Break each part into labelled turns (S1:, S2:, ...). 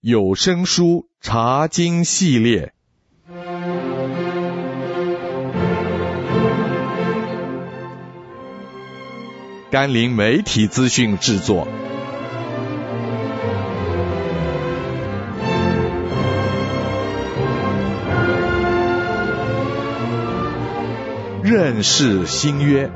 S1: 有声书查经系列。甘霖媒体资讯制作。认识新约。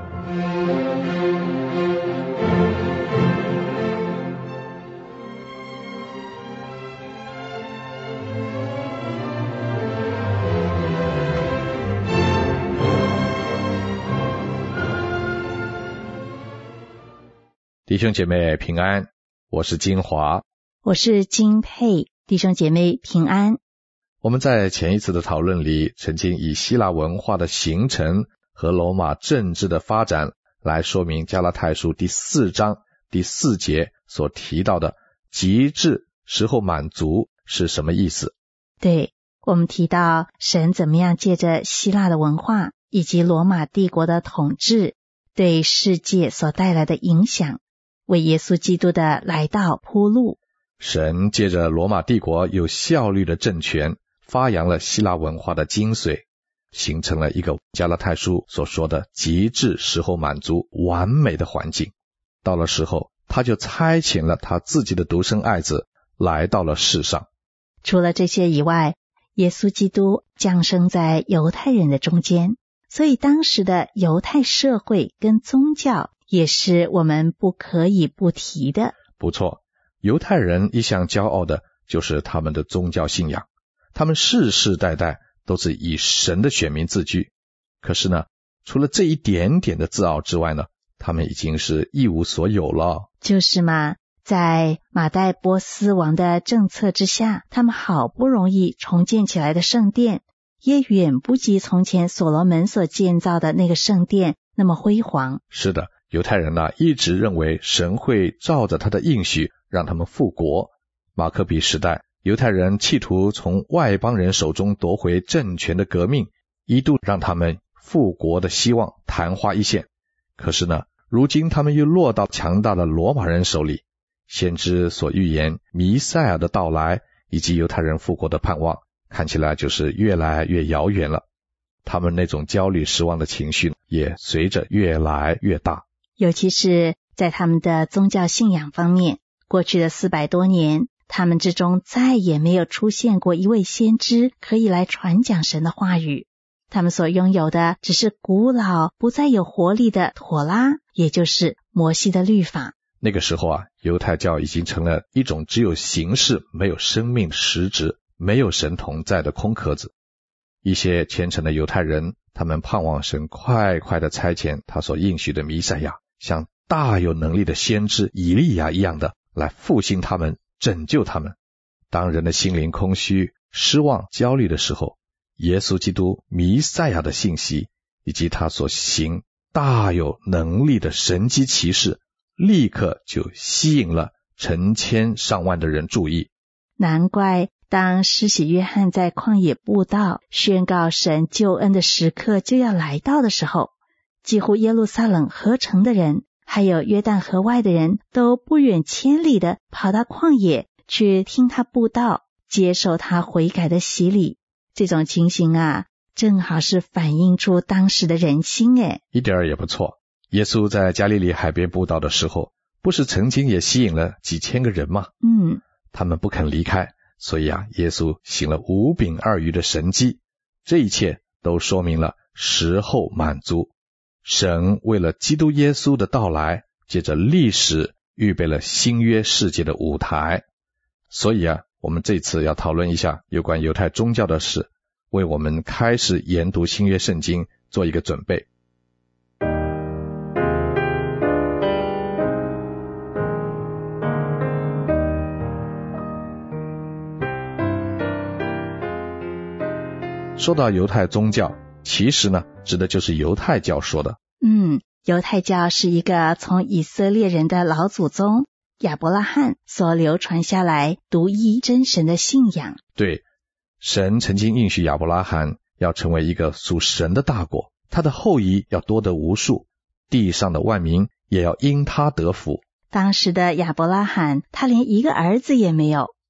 S1: 弟兄姐妹平安，我是金华，
S2: 我是金佩，弟兄姐妹平安。
S1: 我们在前一次的讨论里，曾经以希腊文化的形成和罗马政治的发展来说明加拉太书第4章第4节所提到的极致时候满足是什么意思。
S2: 对，我们提到神怎么样借着希腊的文化以及罗马帝国的统治对世界所带来的影响，为耶稣基督的来到铺路。
S1: 神借着罗马帝国有效率的政权，发扬了希腊文化的精髓，形成了一个加拉太书所说的极致时候满足完美的环境。到了时候，他就差遣了他自己的独生爱子来到了世上。
S2: 除了这些以外，耶稣基督降生在犹太人的中间，所以当时的犹太社会跟宗教也是我们不可以不提的。
S1: 不错，犹太人一向骄傲的就是他们的宗教信仰，他们世世代代都是以神的选民自居。可是呢，除了这一点点的自傲之外呢，他们已经是一无所有了。
S2: 就是嘛，在马代波斯王的政策之下，他们好不容易重建起来的圣殿，也远不及从前所罗门所建造的那个圣殿那么辉煌。
S1: 是的，犹太人一直认为神会照着他的应许让他们复国。马可比时代，犹太人企图从外邦人手中夺回政权的革命，一度让他们复国的希望昙花一现。可是呢，如今他们又落到强大的罗马人手里。先知所预言弥赛亚的到来以及犹太人复国的盼望，看起来就是越来越遥远了。他们那种焦虑失望的情绪也随着越来越大。
S2: 尤其是在他们的宗教信仰方面，过去的400多年，他们之中再也没有出现过一位先知可以来传讲神的话语。他们所拥有的只是古老不再有活力的妥拉，也就是摩西的律法。
S1: 那个时候犹太教已经成了一种只有形式没有生命的实质，没有神同在的空壳子。一些虔诚的犹太人，他们盼望神快快的差遣他所应许的弥赛亚，像大有能力的先知以利亚一样的来复兴他们，拯救他们。当人的心灵空虚、失望、焦虑的时候，耶稣基督弥赛亚的信息以及他所行大有能力的神迹奇事，立刻就吸引了成千上万的人注意。
S2: 难怪当施洗约翰在旷野布道，宣告神救恩的时刻就要来到的时候，几乎耶路撒冷合城的人，还有约旦河外的人，都不远千里的跑到旷野去听他布道，接受他悔改的洗礼。这种情形正好是反映出当时的人心。
S1: 一点儿也不错。耶稣在加利利海边布道的时候，不是曾经也吸引了几千个人吗？他们不肯离开，所以耶稣行了5饼2鱼的神迹。这一切都说明了时候满足。神为了基督耶稣的到来，借着历史预备了新约世界的舞台。所以我们这次要讨论一下有关犹太宗教的事，为我们开始研读新约圣经做一个准备。说到犹太宗教，其实呢，指的就是犹太教说的。
S2: 犹太教是一个从以色列人的老祖宗亚伯拉罕所流传下来独一真神的信仰。
S1: 对，神曾经应许亚伯拉罕要成为一个属神的大国，他的后裔要多得无数，地上的万民也要因他得福。
S2: 当时的亚伯拉罕，他连一个儿子也没有，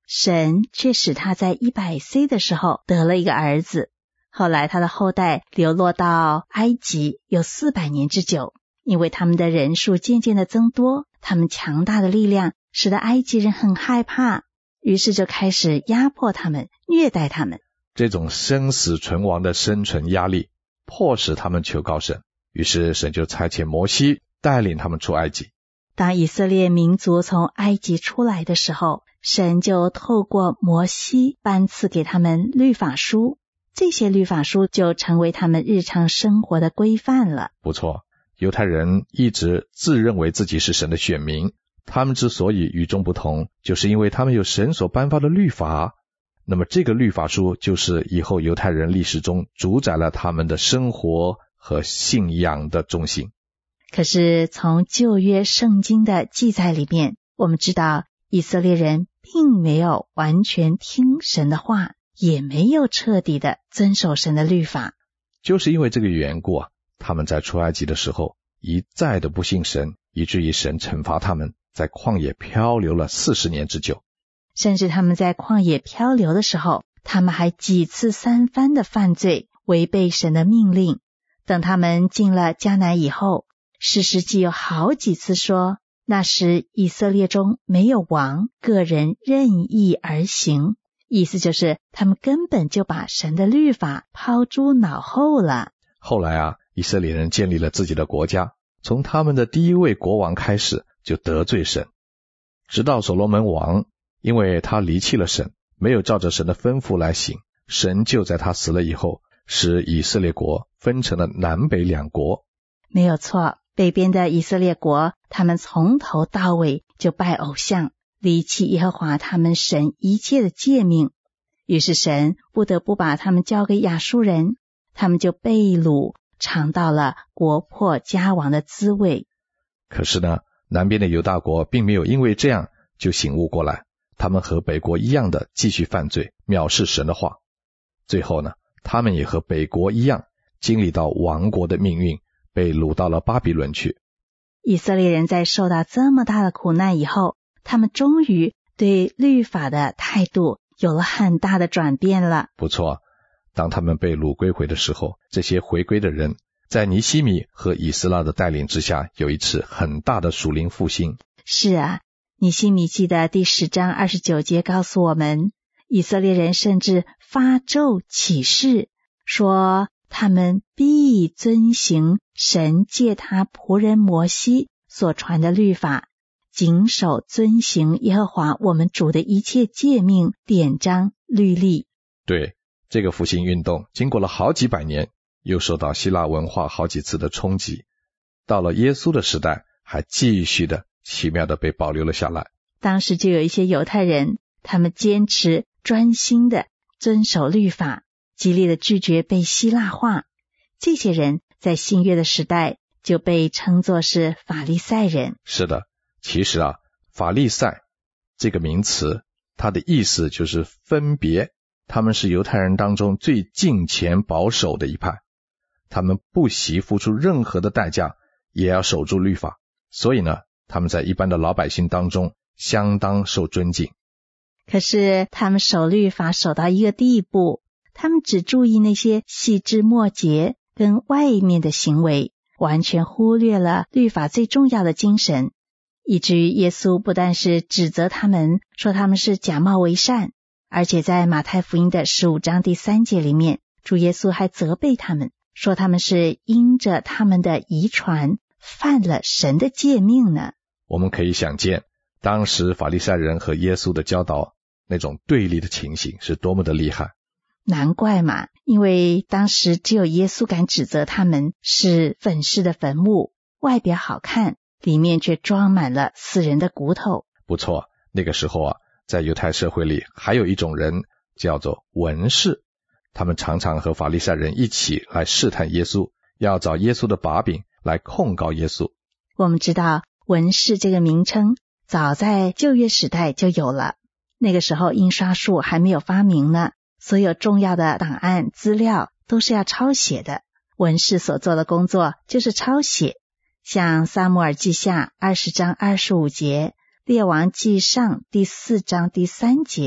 S2: 神却使他在100岁的时候得了一个儿子。后来他的后代流落到埃及有400年之久，因为他们的人数渐渐的增多，他们强大的力量使得埃及人很害怕，于是就开始压迫他们，虐待他们。
S1: 这种生死存亡的生存压力迫使他们求告神，于是神就差遣摩西带领他们出埃及。
S2: 当以色列民族从埃及出来的时候，神就透过摩西颁赐给他们律法书，这些律法书就成为他们日常生活的规范了。
S1: 不错，犹太人一直自认为自己是神的选民，他们之所以与众不同，就是因为他们有神所颁发的律法。那么这个律法书就是以后犹太人历史中主宰了他们的生活和信仰的中心。
S2: 可是从旧约圣经的记载里面，我们知道以色列人并没有完全听神的话，也没有彻底的遵守神的律法。
S1: 就是因为这个缘故他们在出埃及的时候一再的不信神，以至于神惩罚他们，在旷野漂流了40年之久。
S2: 甚至他们在旷野漂流的时候，他们还几次3番的犯罪，违背神的命令。等他们进了迦南以后，士师记有好几次说，那时以色列中没有王，个人任意而行，意思就是他们根本就把神的律法抛诸脑后了。
S1: 后来以色列人建立了自己的国家，从他们的第一位国王开始就得罪神，直到所罗门王，因为他离弃了神，没有照着神的吩咐来行，神就在他死了以后，使以色列国分成了南北2国。
S2: 没有错，北边的以色列国，他们从头到尾就拜偶像，离弃耶和华他们神一切的诫命，于是神不得不把他们交给亚述人，他们就被掳，尝到了国破家亡的滋味。
S1: 可是呢，南边的犹大国并没有因为这样就醒悟过来，他们和北国一样的继续犯罪，藐视神的话。最后呢，他们也和北国一样，经历到亡国的命运，被掳到了巴比伦去。
S2: 以色列人在受到这么大的苦难以后，他们终于对律法的态度有了很大的转变了。
S1: 不错，当他们被掳归回的时候，这些回归的人在尼希米和以斯拉的带领之下，有一次很大的属灵复兴。
S2: 是啊，尼希米记的第10章29节告诉我们，以色列人甚至发咒起誓，说他们必遵行神借他仆人摩西所传的律法，谨守遵行耶和华我们主的一切诫命、典章、律例。
S1: 对，这个复兴运动经过了好几百年，又受到希腊文化好几次的冲击，到了耶稣的时代，还继续的奇妙的被保留了下来。
S2: 当时就有一些犹太人，他们坚持专心的遵守律法，极力的拒绝被希腊化。这些人在新约的时代就被称作是法利赛人。
S1: 是的，其实法利赛这个名词，它的意思就是分别，他们是犹太人当中最敬虔保守的一派，他们不惜付出任何的代价也要守住律法，所以呢，他们在一般的老百姓当中相当受尊敬。
S2: 可是他们守律法守到一个地步，他们只注意那些细枝末节跟外面的行为，完全忽略了律法最重要的精神，以至于耶稣不但是指责他们，说他们是假冒为善，而且在马太福音的15章第3节里面，主耶稣还责备他们，说他们是因着他们的遗传犯了神的诫命呢。
S1: 我们可以想见，当时法利赛人和耶稣的教导那种对立的情形是多么的厉害。
S2: 难怪嘛，因为当时只有耶稣敢指责他们是粉饰的坟墓，外表好看，里面却装满了死人的骨头。
S1: 不错，那个时候在犹太社会里还有一种人叫做文士，他们常常和法利赛人一起来试探耶稣，要找耶稣的把柄来控告耶稣。
S2: 我们知道文士这个名称早在旧约时代就有了，那个时候印刷术还没有发明呢，所有重要的档案资料都是要抄写的，文士所做的工作就是抄写。像撒母耳记下20章25节，列王记上第4章第3节，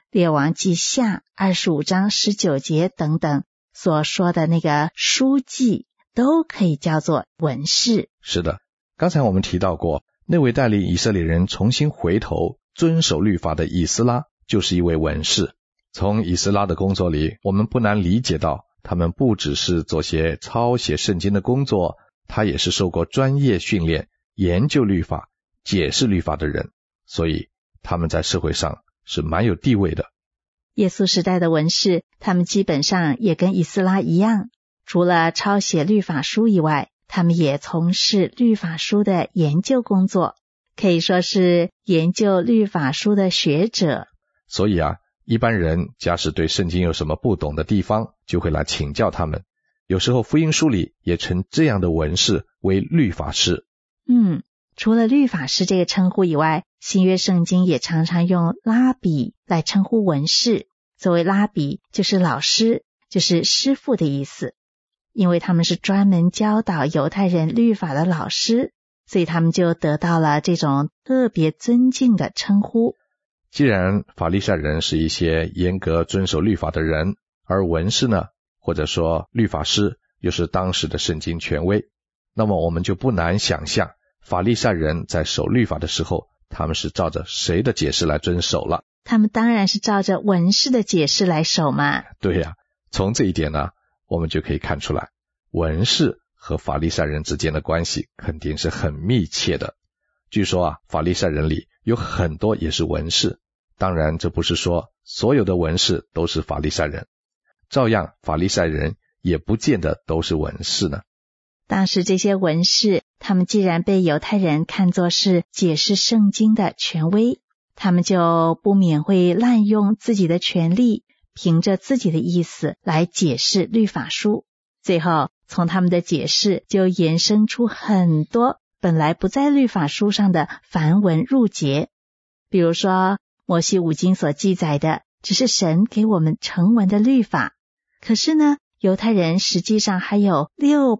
S2: 列王记下25章19节等等所说的那个书记，都可以叫做文士。
S1: 是的，刚才我们提到过，那位带领以色列人重新回头遵守律法的以斯拉就是一位文士。从以斯拉的工作里，我们不难理解到，他们不只是做些抄写圣经的工作，他也是受过专业训练，研究律法，解释律法的人，所以他们在社会上是蛮有地位的。
S2: 耶稣时代的文士，他们基本上也跟以斯拉一样，除了抄写律法书以外，他们也从事律法书的研究工作，可以说是研究律法书的学者。
S1: 所以一般人假使对圣经有什么不懂的地方，就会来请教他们。有时候福音书里也称这样的文士为律法师。
S2: 除了律法师这个称呼以外，新约圣经也常常用拉比来称呼文士。所谓拉比就是老师，就是师傅的意思。因为他们是专门教导犹太人律法的老师，所以他们就得到了这种特别尊敬的称呼。
S1: 既然法利赛人是一些严格遵守律法的人，而文士呢，或者说律法师又是当时的圣经权威，那么我们就不难想象，法利赛人在守律法的时候，他们是照着谁的解释来遵守了？
S2: 他们当然是照着文士的解释来守嘛。
S1: 对呀，从这一点呢，我们就可以看出来，文士和法利赛人之间的关系肯定是很密切的。据说法利赛人里有很多也是文士，当然这不是说所有的文士都是法利赛人，照样法利赛人也不见得都是文士呢。
S2: 当时这些文士，他们既然被犹太人看作是解释圣经的权威，他们就不免会滥用自己的权利，凭着自己的意思来解释律法书。最后从他们的解释就衍生出很多本来不在律法书上的繁文缛节。比如说摩西五经所记载的只是神给我们成文的律法，可是呢犹太人实际上还有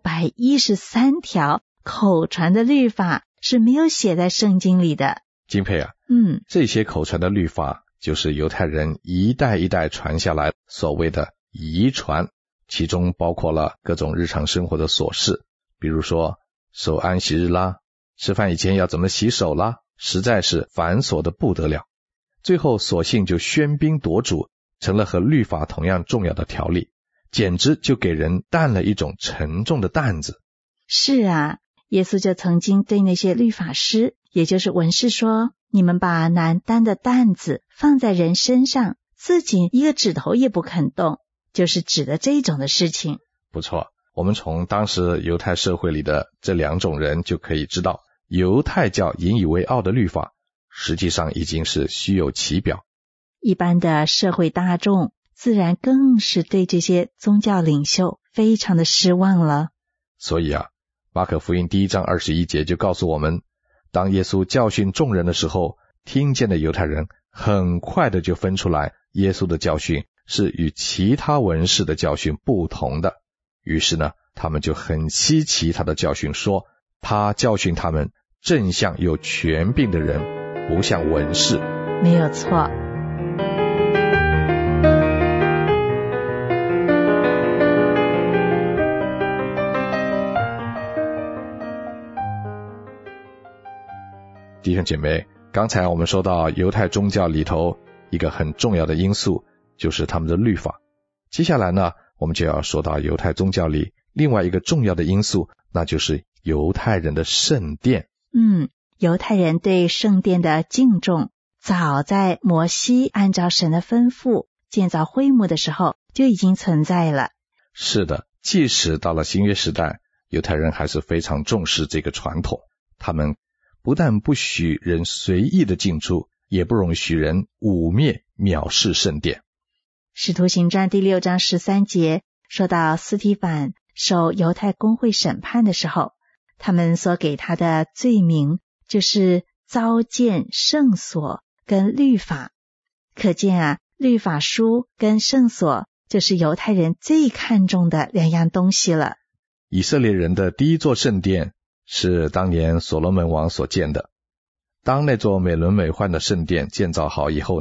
S2: 613条口传的律法是没有写在圣经里的。
S1: 敬佩这些口传的律法就是犹太人一代一代传下来所谓的遗传，其中包括了各种日常生活的琐事，比如说守安息日啦，吃饭以前要怎么洗手啦，实在是繁琐的不得了。最后索性就喧宾夺主，成了和律法同样重要的条例，简直就给人担了一种沉重的担子。
S2: 是耶稣就曾经对那些律法师，也就是文士说，你们把难担的担子放在人身上，自己一个指头也不肯动，就是指的这种的事情。
S1: 不错，我们从当时犹太社会里的这两种人就可以知道，犹太教引以为傲的律法实际上已经是虚有其表。
S2: 一般的社会大众自然更是对这些宗教领袖非常的失望了。
S1: 所以马可福音1章21节就告诉我们，当耶稣教训众人的时候，听见的犹太人很快的就分出来耶稣的教训是与其他文士的教训不同的。于是呢，他们就很稀奇他的教训，说他教训他们正像有权柄的人，不像文士。
S2: 没有错。
S1: 弟兄姐妹，刚才我们说到犹太宗教里头一个很重要的因素就是他们的律法，接下来呢，我们就要说到犹太宗教里另外一个重要的因素，那就是犹太人的圣殿。
S2: 犹太人对圣殿的敬重，早在摩西按照神的吩咐建造会幕的时候就已经存在了。
S1: 是的，即使到了新约时代，犹太人还是非常重视这个传统，他们不但不许人随意的进出，也不容许人污蔑藐视圣殿。
S2: 使徒行传第6章13节说到斯提反受犹太公会审判的时候，他们所给他的罪名就是糟践圣所跟律法。可见律法书跟圣所就是犹太人最看重的两样东西了。
S1: 以色列人的第一座圣殿是当年所罗门王所建的。当那座美轮美奂的圣殿建造好以后呢，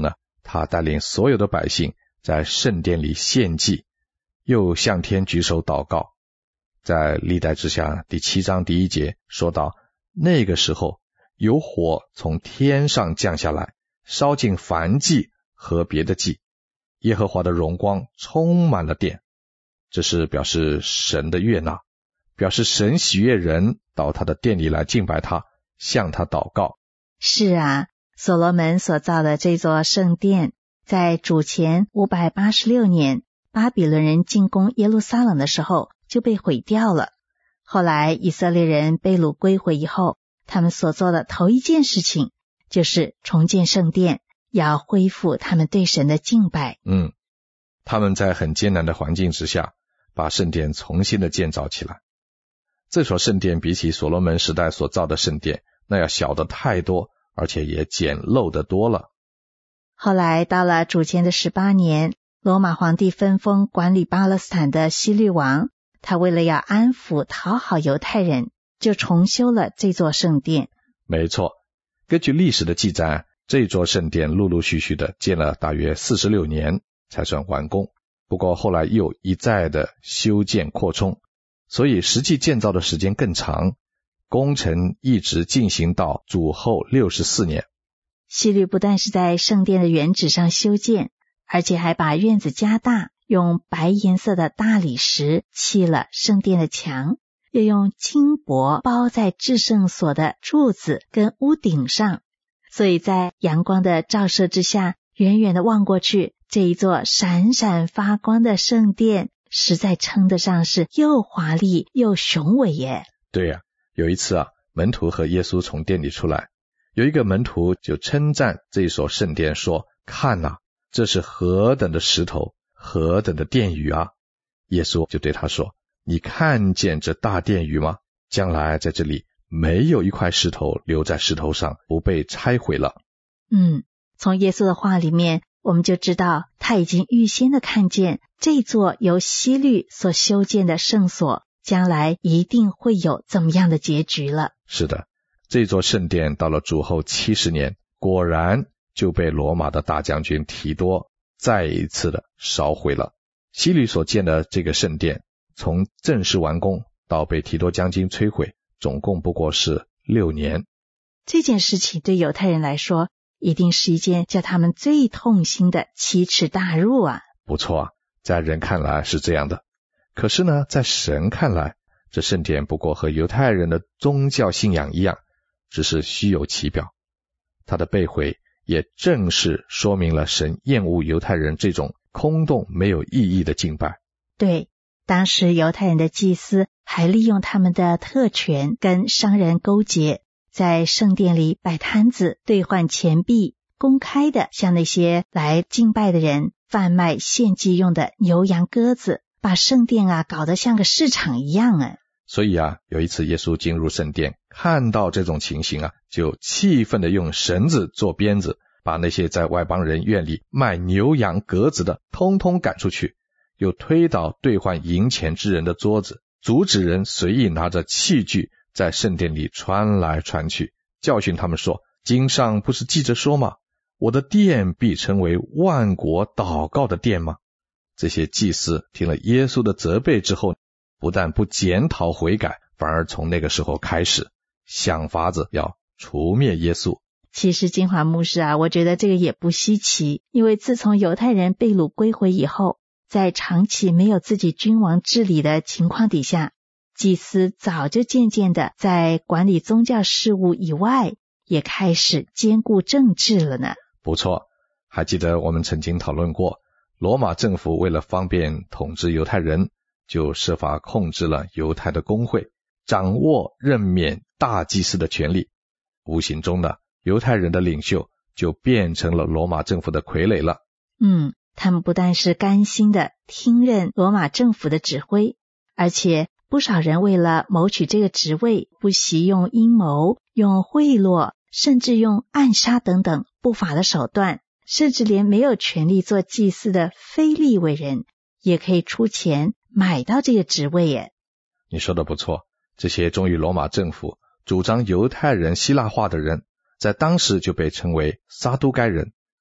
S1: 他带领所有的百姓在圣殿里献祭，又向天举手祷告。在历代志下第7章第1节说到，那个时候有火从天上降下来，烧尽燔祭和别的祭，耶和华的荣光充满了殿。这是表示神的悦纳，表示神喜悦人到他的殿里来敬拜他，向他祷告。
S2: 是啊，所罗门所造的这座圣殿，在主前586年巴比伦人进攻耶路撒冷的时候就被毁掉了。后来以色列人被掳归回以后，他们所做的头一件事情就是重建圣殿，要恢复他们对神的敬拜。
S1: 他们在很艰难的环境之下，把圣殿重新的建造起来。这所圣殿比起所罗门时代所造的圣殿，那要小得太多，而且也简陋得多了。
S2: 后来到了主前的18年，罗马皇帝分封管理巴勒斯坦的希律王，他为了要安抚讨好犹太人，就重修了这座圣殿。
S1: 没错，根据历史的记载，这座圣殿陆陆续续的建了大约46年才算完工，不过后来又一再的修建扩充，所以实际建造的时间更长，工程一直进行到主后64年。
S2: 希律不但是在圣殿的原址上修建，而且还把院子加大，用白颜色的大理石砌了圣殿的墙，又用金箔包在至圣所的柱子跟屋顶上，所以在阳光的照射之下，远远的望过去，这一座闪闪发光的圣殿实在称得上是又华丽又雄伟耶。
S1: 对啊，有一次门徒和耶稣从殿里出来，有一个门徒就称赞这所圣殿说，看啊，这是何等的石头，何等的殿宇啊。耶稣就对他说，你看见这大殿宇吗？将来在这里没有一块石头留在石头上不被拆毁了。
S2: 从耶稣的话里面，我们就知道他已经预先的看见这座由希律所修建的圣所将来一定会有怎么样的结局了。
S1: 是的，这座圣殿到了主后70年，果然就被罗马的大将军提多再一次的烧毁了。希律所建的这个圣殿，从正式完工到被提多将军摧毁，总共不过是6年。
S2: 这件事情对犹太人来说，一定是一件叫他们最痛心的奇耻大辱啊。
S1: 不错啊，在人看来是这样的，可是呢，在神看来，这圣殿不过和犹太人的宗教信仰一样，只是虚有其表。它的被毁也正是说明了神厌恶犹太人这种空洞没有意义的敬拜。
S2: 对，当时犹太人的祭司还利用他们的特权跟商人勾结，在圣殿里摆摊子兑换钱币，公开的向那些来敬拜的人贩卖献祭用的牛羊鸽子，把圣殿搞得像个市场一样。
S1: 所以有一次耶稣进入圣殿，看到这种情形就气愤地用绳子做鞭子，把那些在外邦人院里卖牛羊鸽子的通通赶出去，又推倒兑换银钱之人的桌子，阻止人随意拿着器具在圣殿里穿来穿去，教训他们说，经上不是记着说吗？我的殿必成为万国祷告的殿吗？这些祭司听了耶稣的责备之后，不但不检讨悔改，反而从那个时候开始想法子要除灭耶稣。
S2: 其实金华牧师我觉得这个也不稀奇，因为自从犹太人被掳归回以后，在长期没有自己君王治理的情况底下，祭司早就渐渐的在管理宗教事务以外，也开始兼顾政治了呢。
S1: 不错，还记得我们曾经讨论过，罗马政府为了方便统治犹太人，就设法控制了犹太的公会，掌握任免大祭司的权利。无形中呢，犹太人的领袖就变成了罗马政府的傀儡了。
S2: 他们不但是甘心的听任罗马政府的指挥，而且不少人为了谋取这个职位，不惜用阴谋、用贿赂，甚至用暗杀等等不法的手段，甚至连没有权利做祭司的非利未人也可以出钱买到这个职位耶。
S1: 你说的不错，这些忠于罗马政府、主张犹太人希腊化的人，在当时就被称为撒都该人。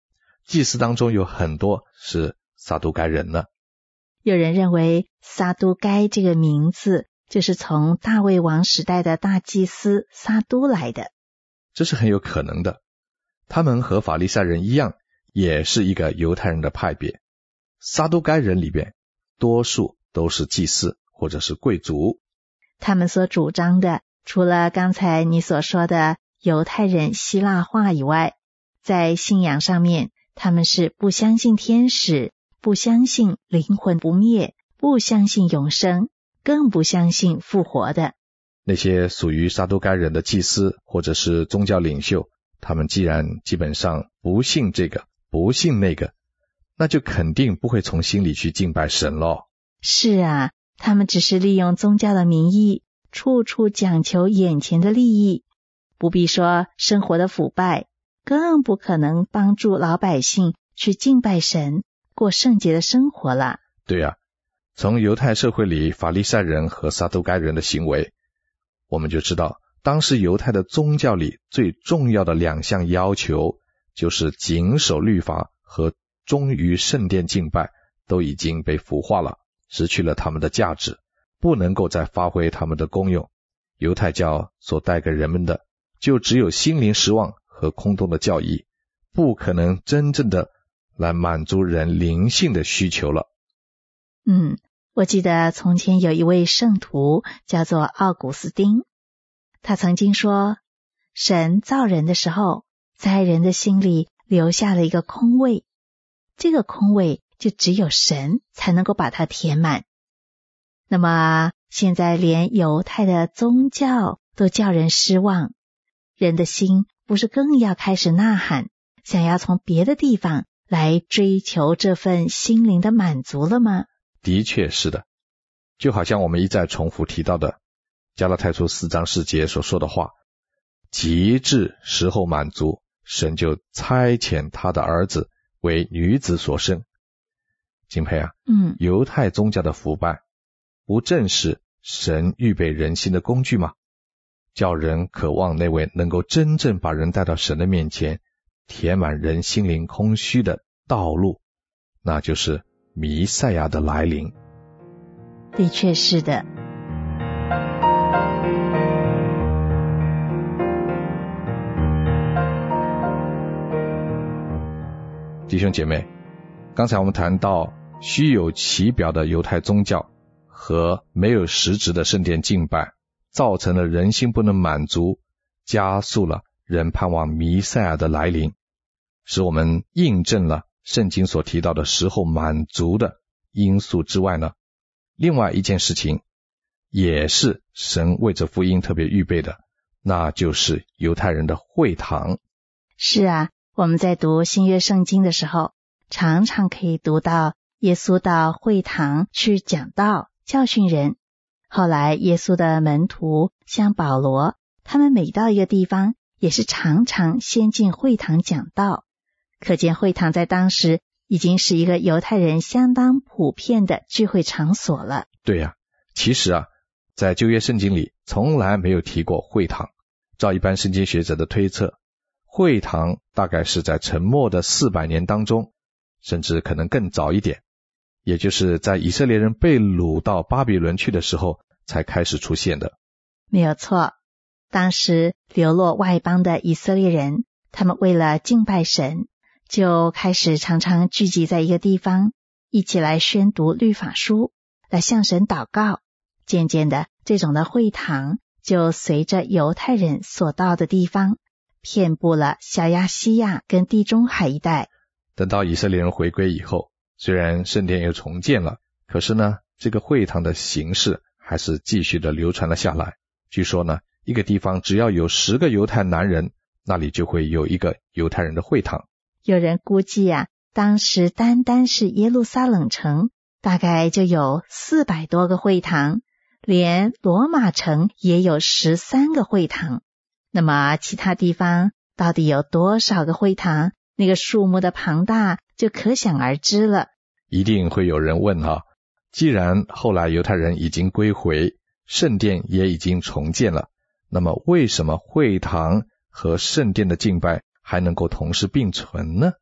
S1: 祭司当中有很多是撒都该人呢？
S2: 有人认为撒都该这个名字就是从大卫王时代的大祭司撒都来的。
S1: 这是很有可能的。他们和法利赛人一样，也是一个犹太人的派别。撒都该人里边多数都是祭司或者是贵族。
S2: 他们所主张的除了刚才你所说的犹太人希腊化以外，在信仰上面他们是不相信天使，不相信灵魂不灭，不相信永生，更不相信复活的。
S1: 那些属于撒都该人的祭司或者是宗教领袖，他们既然基本上不信这个不信那个，那就肯定不会从心里去敬拜神咯。
S2: 是啊，他们只是利用宗教的名义，处处讲求眼前的利益，不必说生活的腐败，更不可能帮助老百姓去敬拜神，过圣洁的生活了。
S1: 对啊，从犹太社会里法利赛人和撒都该人的行为，我们就知道当时犹太的宗教里最重要的两项要求，就是谨守律法和忠于圣殿敬拜都已经被腐化了，失去了他们的价值，不能够再发挥他们的功用。犹太教所带给人们的就只有心灵失望和空洞的教义，不可能真正的来满足人灵性的需求了。
S2: 我记得从前有一位圣徒叫做奥古斯丁，他曾经说，神造人的时候，在人的心里留下了一个空位，这个空位就只有神才能够把它填满。那么现在连犹太的宗教都叫人失望，人的心不是更要开始呐喊，想要从别的地方来追求这份心灵的满足了吗？
S1: 的确是的，就好像我们一再重复提到的加拉太书4章4节所说的话，及至时候满足，神就差遣他的儿子为女子所生。敬佩啊，犹太宗教的腐败不正是神预备人心的工具吗？叫人渴望那位能够真正把人带到神的面前，填满人心灵空虚的道路，那就是弥赛亚的来临。
S2: 的确是的。
S1: 弟兄姐妹，刚才我们谈到虚有其表的犹太宗教和没有实质的圣殿敬拜，造成了人心不能满足，加速了人盼望弥赛亚的来临，使我们印证了圣经所提到的时候满足的因素之外呢，另外一件事情也是神为这福音特别预备的，那就是犹太人的会堂。
S2: 是啊，我们在读新约圣经的时候，常常可以读到耶稣到会堂去讲道教训人。后来耶稣的门徒像保罗，他们每到一个地方也是常常先进会堂讲道，可见会堂在当时已经是一个犹太人相当普遍的聚会场所了。
S1: 对啊，其实啊，在旧约圣经里从来没有提过会堂。照一般圣经学者的推测，会堂大概是在沉默的400年当中，甚至可能更早一点，也就是在以色列人被掳到巴比伦去的时候才开始出现的。
S2: 没有错，当时流落外邦的以色列人，他们为了敬拜神，就开始常常聚集在一个地方，一起来宣读律法书，来向神祷告。渐渐的，这种的会堂就随着犹太人所到的地方，遍布了小亚细亚跟地中海一带。
S1: 等到以色列人回归以后，虽然圣殿又重建了，可是呢，这个会堂的形式还是继续的流传了下来。据说呢，一个地方只要有10个犹太男人，那里就会有一个犹太人的会堂。
S2: 有人估计啊，当时单单是耶路撒冷城大概就有400多个会堂，连罗马城也有13个会堂。那么其他地方到底有多少个会堂？那个数目的庞大就可想而知了。
S1: 一定会有人问哈，既然后来犹太人已经归回，圣殿也已经重建了，那么为什么会堂和圣殿的敬拜还能够同时并存呢？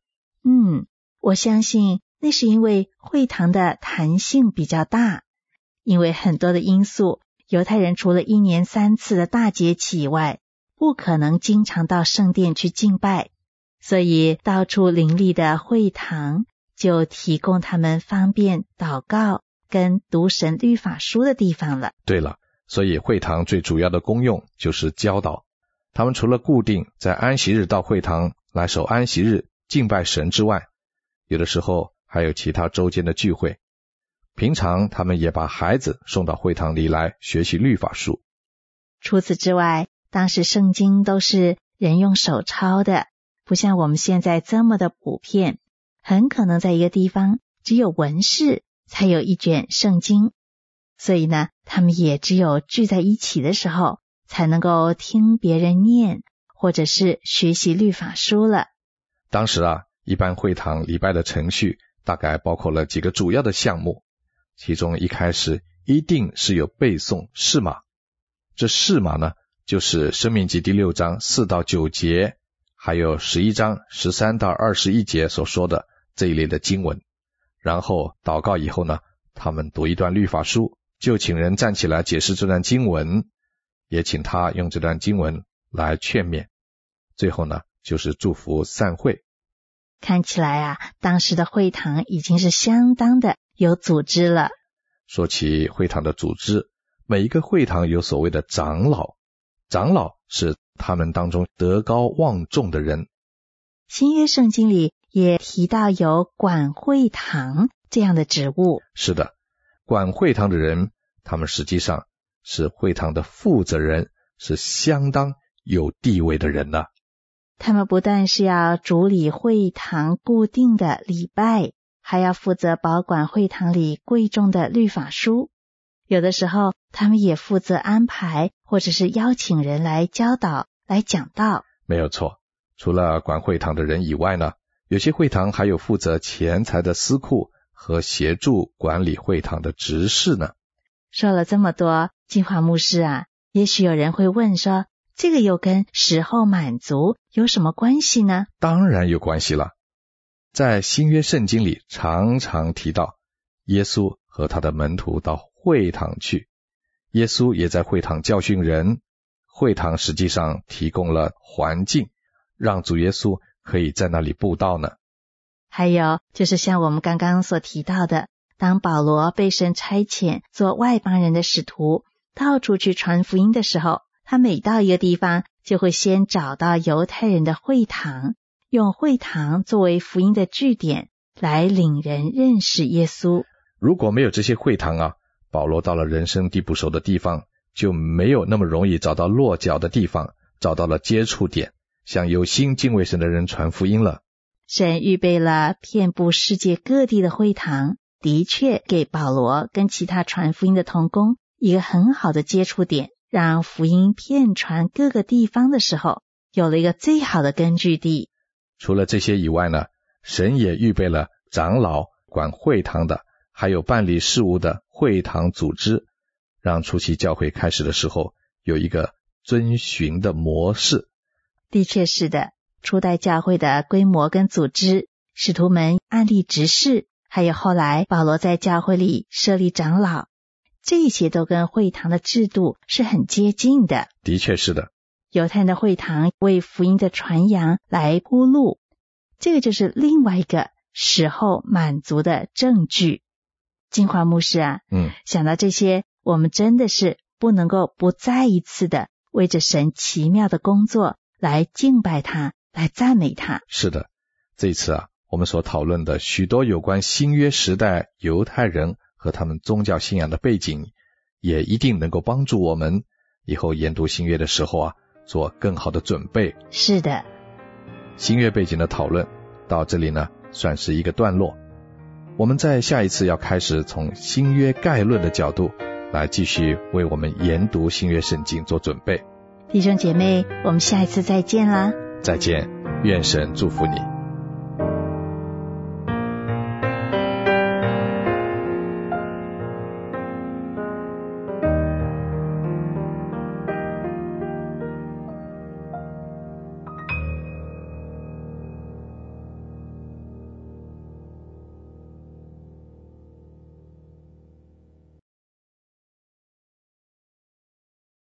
S2: 我相信那是因为会堂的弹性比较大，因为很多的因素，犹太人除了1年3次的大节期以外，不可能经常到圣殿去敬拜，所以到处林立的会堂就提供他们方便祷告跟读神律法书的地方了。
S1: 对了，所以会堂最主要的功用就是教导。他们除了固定在安息日到会堂来守安息日敬拜神之外，有的时候还有其他周间的聚会。平常他们也把孩子送到会堂里来学习律法书。
S2: 除此之外，当时圣经都是人用手抄的，不像我们现在这么的普遍，很可能在一个地方只有文士才有一卷圣经，所以呢，他们也只有聚在一起的时候才能够听别人念，或者是学习律法书了。
S1: 当时一般会堂礼拜的程序大概包括了几个主要的项目，其中一开始一定是有背诵释码。这释码呢，就是申命记第6章4到9节，还有11章13到21节所说的这一类的经文。然后祷告以后呢，他们读一段律法书，就请人站起来解释这段经文，也请他用这段经文来劝勉。最后呢，就是祝福散会。
S2: 看起来当时的会堂已经是相当的有组织了。
S1: 说起会堂的组织，每一个会堂有所谓的长老，长老是他们当中德高望重的人。
S2: 新约圣经里也提到有管会堂这样的职务。
S1: 是的，管会堂的人，他们实际上是会堂的负责人，是相当有地位的人了。
S2: 他们不但是要主理会堂固定的礼拜，还要负责保管会堂里贵重的律法书。有的时候他们也负责安排或者是邀请人来教导来讲道。
S1: 没有错，除了管会堂的人以外呢，有些会堂还有负责钱财的司库和协助管理会堂的执事呢。
S2: 说了这么多，金华牧师也许有人会问说，这个又跟时候满足有什么关系呢？
S1: 当然有关系了。在新约圣经里常常提到耶稣和他的门徒到会堂去，耶稣也在会堂教训人，会堂实际上提供了环境，让主耶稣可以在那里布道呢。
S2: 还有就是像我们刚刚所提到的，当保罗被神差遣做外邦人的使徒，到处去传福音的时候，他每到一个地方就会先找到犹太人的会堂，用会堂作为福音的据点，来领人认识耶稣。
S1: 如果没有这些会堂保罗到了人生地不熟的地方，就没有那么容易找到落脚的地方，找到了接触点，向有心敬畏神的人传福音了。
S2: 神预备了遍布世界各地的会堂，的确给保罗跟其他传福音的同工一个很好的接触点，让福音遍传各个地方的时候，有了一个最好的根据地。
S1: 除了这些以外呢，神也预备了长老管会堂的，还有办理事务的会堂组织，让初期教会开始的时候有一个遵循的模式。
S2: 的确是的，初代教会的规模跟组织，使徒们按立执事，还有后来保罗在教会里设立长老，这些都跟会堂的制度是很接近的。
S1: 的确是的，
S2: 犹太人的会堂为福音的传扬来铺路，这个就是另外一个时候满足的证据。金华牧师想到这些，我们真的是不能够不再一次的为着神奇妙的工作来敬拜他，来赞美他。
S1: 是的，这一次我们所讨论的许多有关新约时代犹太人和他们宗教信仰的背景，也一定能够帮助我们以后研读新约的时候做更好的准备。
S2: 是的，
S1: 新约背景的讨论到这里呢，算是一个段落。我们在下一次要开始从新约概论的角度来继续为我们研读新约圣经做准备。
S2: 弟兄姐妹，我们下一次再见啦！
S1: 再见，愿神祝福你。